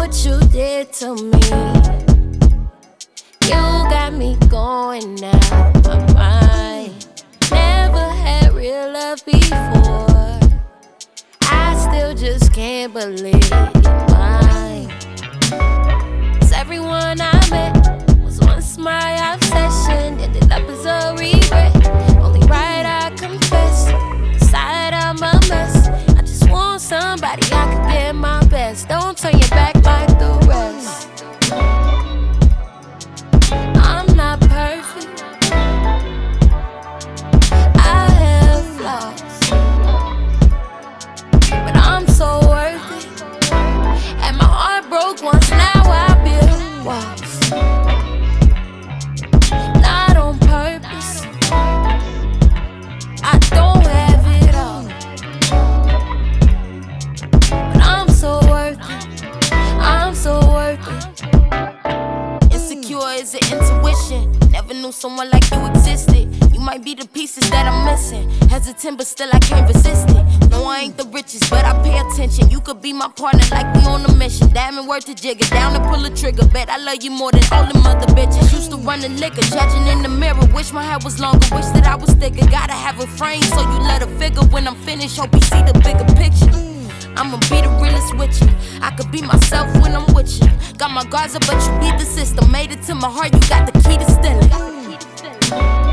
what you did to me. You got me going out my mind. Never had real love before. I still just can't believe you're mine. 'Cause everyone I met was once my obsession. Ended up as a regret. Only right, I confess. Inside I'm a mess. I just want somebody I could give my best. Don't turn your back like the rest. I'm not perfect. I have flaws, but I'm so worth it. And my heart broke once, now I build walls. Not on purpose. I don't have it all, but I'm so worth it. I'm so worth it. Insecure is an intuition. Never knew someone like you existed. You might be the pieces that I'm missing. Hesitant, but still I can't resist it. No, I ain't the richest, but I pay attention. You could be my partner like we on a mission. Damn it, worth the jigger. Down to pull a trigger. Bet I love you more than all them other bitches. Used to run the liquor, judging in the mirror. Wish my hair was longer, wish that I was thicker. Gotta have a frame so you let a figure. When I'm finished, hope you see the bigger picture. I'ma be the realest with you. I could be myself when I'm with you. Got my guards up, but you beat the system. Made it to my heart, you got the key to steal it.